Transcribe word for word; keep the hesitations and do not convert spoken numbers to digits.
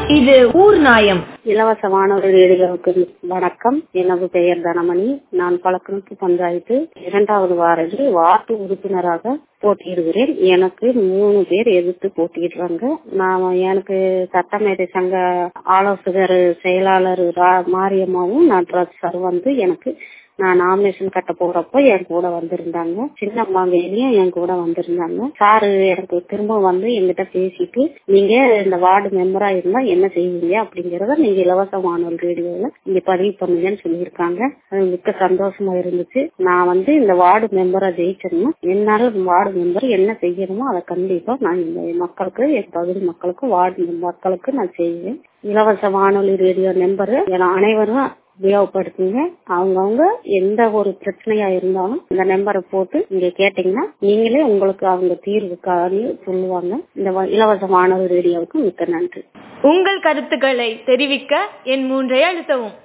இது ஊர் நாயம். இலவச வானொலி ரேடியோவுக்கு வணக்கம். எனது பெயர் தனமணி. நான் பழக்கணுக்கு பஞ்சாயத்து இரண்டாவது வாரத்தில் வார்டு உறுப்பினராக போட்டியிடுகிறேன். எனக்கு மூணு பேர் எதிர்த்து போட்டியிடுறாங்க. நான் எனக்கு சட்டமேதை சங்க ஆலோசகர் செயலாளர் மாரியம்மாவும் நடராஜ் சார் வந்து எனக்கு நான் நாமினேஷன் கட்ட போறப்போ என் கூட வந்திருந்தாங்க. சின்னம்மாவேலியும் என் கூட வந்திருந்தாங்க. சாரு எனக்கு திரும்ப வந்து என்கிட்ட பேசிட்டு, நீங்க இந்த வார்டு மெம்பரா இருந்தா என்ன செய்வீங்க அப்படிங்கறத நீங்க இலவச வானொலி ரேடியோல நீங்க பதிவு பண்ணுங்கன்னு சொல்லியிருக்காங்க. அது மிக்க சந்தோஷமா இருந்துச்சு. நான் வந்து இந்த வார்டு மெம்பரா ஜெயிச்சோம்னா என்னால வார்டு மெம்பர் என்ன செய்யணுமோ அதை கண்டிப்பா நான் இந்த மக்களுக்கு, என் பகுதி மக்களுக்கு, வார்டு மக்களுக்கு நான் செய்வேன். இலவச வானொலி ரேடியோ நம்பர் அனைவரும் உபயோகப்படுத்துங்க. அவங்கவுங்க எந்த ஒரு பிரச்சனையா இருந்தாலும் இந்த நம்பரை போட்டு நீங்க கேட்டீங்கன்னா நீங்களே உங்களுக்கு அவங்க தீர்வு சொல்லுவாங்க. இந்த இலவச வானொலி ரேடியோவுக்கு மிக்க நன்றி. உங்கள் கருத்துக்களை தெரிவிக்க என் மூன்றை அழுத்தவும்.